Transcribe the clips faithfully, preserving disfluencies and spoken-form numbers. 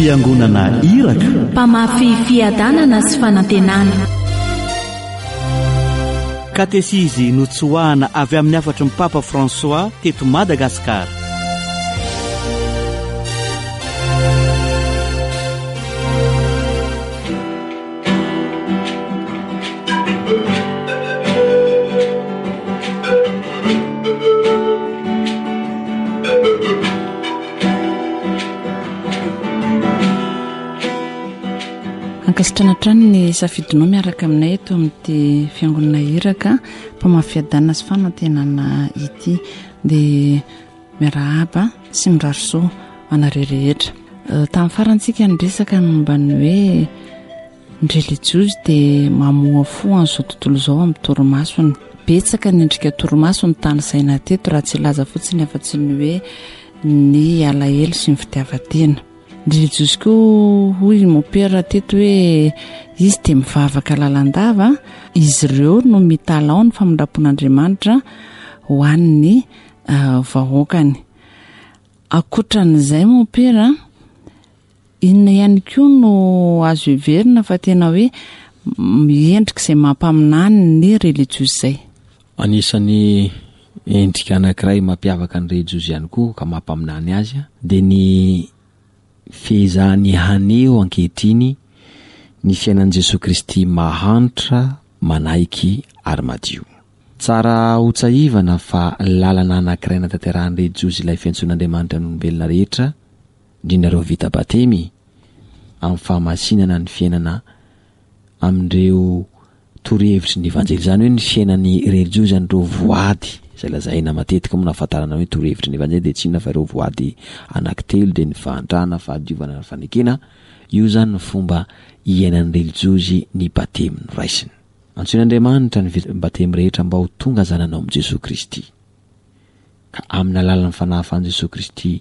fiangonana iraka, mpamafy fiadanana sy fanantenana. Katesizy notsoahana avy amin'ny afatry ny Papa François teto Madagasikara. Ankasitrana trano ny safidinao miaraka aminay eto amin'ity fiangonana iraka mpamafiadanana sy fanantenana ity, dia miarahaba sy mirarisoa anareo rehetra. Tamin'ny farantsika niresaka momba ny hoe ny relijiosy dia mamoa fo an'izao tontolo izao amin'ny torimasony. Betsaka ny endrika torimaso ny tany saina teto raha tsy laza fotsiny afa-tsy ny hoe ny alahelo sy ny fitiavan-tena. Ny relijiosy koa hoy mopera teto hoe izy dia mivavaka lalandava, izy ireo no mitalao ny famindrapon'Andriamanitra ho an'ny uh, vahoakany. Ankoatran'izay mopera, inona ihany koa no azo heverina fa tena hoe miendrika izay mampaminany ny relijiosy izay. Anisan'ny endrika anankiray mampiavaka ny relijiosy ihany koa ka mampaminany azy dia ny fehizany haneo ankehitriny ny fiainan'i Jesosy Kristy mahantra, manaiky ary madio. Tsara ho tsahivana fa lalana anankiray natanterahany relijiosy ilay fiantson'Andriamanitra ny olombelona rehetra, indrindrareo vita batemy, amin'ny fahamasinana ny fiainana amin'ireo torohevitry ny evanjely, zany hoe ny fiainan'ny relijiosy an'ireo voady izay lazaina matetika moa nahafantarana hoe torohevitry ny evanjely dia tsy inona fa ireo voady anankitelo dia ny fahantrana, fahadiovana ny fanekena. Io zany ny fomba iainan'ny relijiosy ny batemy noraisiny. Antsoin'Andriamanitra ny batemy rehetra mba ho tonga zananao amin'i Jesosy Kristy, ka amin'ny alalan'ny fanafan'i Jesosy Kristy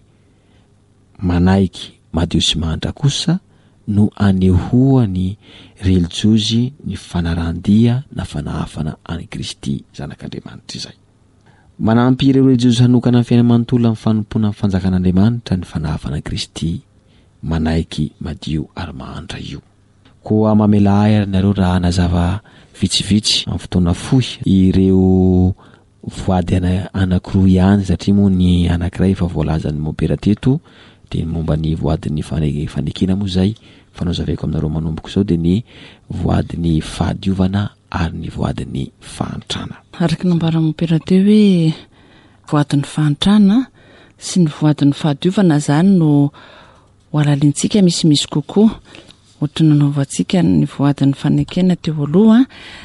manaiky, madio sy mahantra kosa no anehoany relijiosy ny fanarandia na fanahafana any Kristy zanak'Andriamanitra izay. Manampy ireo relijiosy hanokana amin'ny fiainana manontolo amin'ny fanompona amin'ny fanjakan'Andriamanitra ny fanahafana Kristy manaiky, madio ary mahantra io. Koa mamela ahy nareo raha nazava vitsivitsy amin'ny fotoana fohy ireo voady anankiroa ihany, satria moa ny anankiray efa voalazan'ny mopera teto dia momba ny voadin'ny fanekena moa izay fanao zaveko aminareo manomboka izao dia ny voadin'ny fahadiovana ary ny voadin'ny fahantrana. Araka nambara mopera teo hoe voadin'ny fahantrana sy ny voadin'ny fahadiovana zany no walalintsika misimisy kokoa. Ohatra nanaovantsika ny voadin'ny fanekena teo aloha,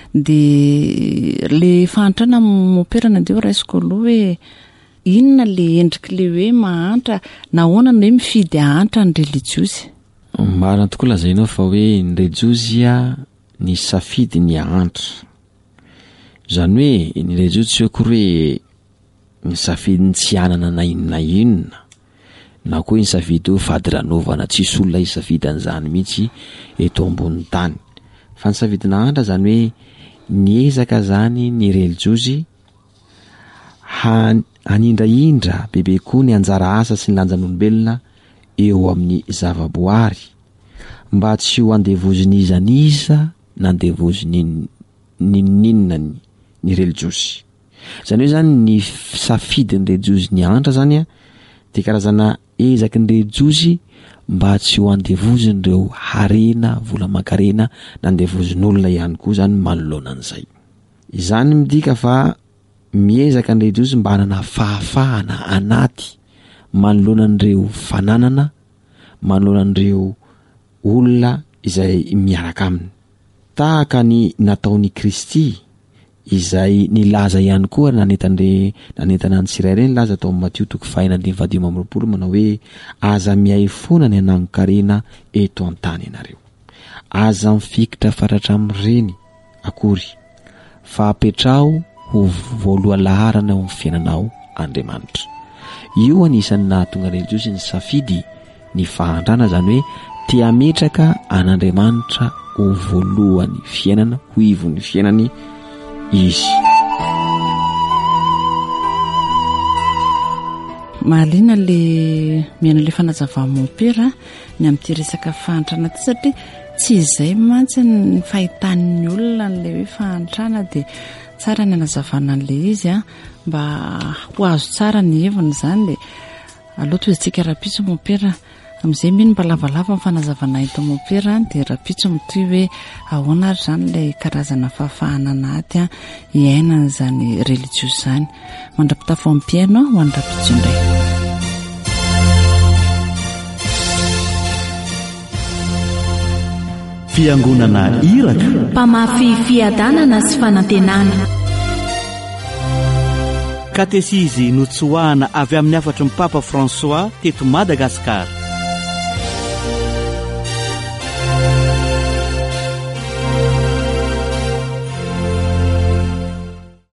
dia le fahantrana mopera nandeha raisiko aloha hoe inona le endrika le hoe mahantra na ahoana no hoe mifidy ahantra ny relijiosy. Marina tokoa lazainao fa hoe ny relijiosy ny safidy ny ahantra. Zany hoe ny relijiosy tsy hoe ny safidy ny tsy anana na inona inona, na koa ny safidy hoe fadiranovana, tsisy olona isafidy an'izany mihitsy eto ambony tany. Fa ny safidy na ahantra zany hoe niezaka zany ny relijiosy hanindraindra bebe koa ny anjara asa sy ny lanjan'olombelona eo amin'ny zavaboary, mba tsy ho andevozon'izaniza na andevozony ninninona ny relijiosy. Zany hoe zany ny safidy ny relijiosy ny ahantra zany a dia karazana ezaky ny relijiosy mba tsy ho andevozon'ireo harena, vola mankarena na andevozon'olona ihany koa zany manoloana an'izay. Izany midika fa miezaka ny relijiosy mba hanana fahafahana anaty manoloana an'ireo fananana, manoloana an'ireo olona izay miaraka aminy, tahaka ny nataon'i Kristy izay nilaza ihany koa nanentany nanentana ny tsirairay nilaza tao amin'ny Matio toko faha enina ambin'ny valodimy amby roapolo manao hoe aza miay foana ny anangon-karena eto an-tany ianareo, aza mifikitra fatratra amin'ireny akory fa apetrao ho voaloha laharana ao amin'ny fiainanao Andriamanitra. Io anisan'ny nahatonga relijiosy ny safidy ny fahantrana, zany hoe te hametraka an'Andriamanitra ho voalohany fiainana, ho ivon'ny fiainany izy. mahaliana le miaina le fanazavamonpera ny amin'ity resaka fahantrana ty satria tsy izay mantsy ny fahitan'ny olona n'le hoe fahantrana dia tsara ny anazavana n'le izy a mba ho azo tsara ny heviny izany dia aloha toy izitsika rapitso mompera amin'izay mino mba lavalava ny fanazavana eto mompera dia rapitso mitoy hoe ahoana ary izany ilay karazana fahafahana aty a hiainana izany religio izany mandrapitafo amin'ny piano ho any rapitso indray. Fiangonana Iraka, mpamafy fiadanana sy fanantenana. Katesizy notsoahana avy amin'ny afatry ny Papa François teto Madagasikara.